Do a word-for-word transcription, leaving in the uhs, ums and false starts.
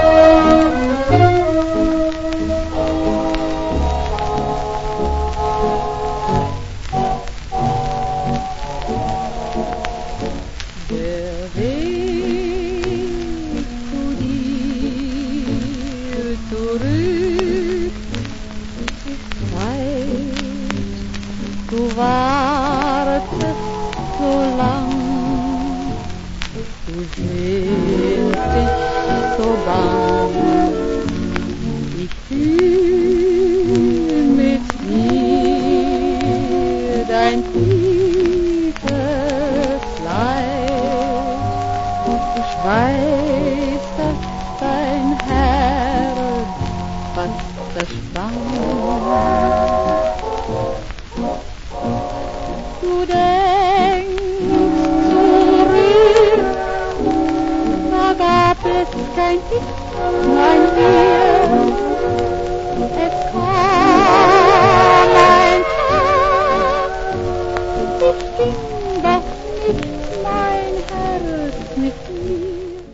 Du wartest so lang, du sehnst dich so bang. Ich fühl mit dir dein tiefes Leid. Ich weiß, dass dein Herz fast zersprang. Du denkst zurück, da gab es kein Ich, nein, wir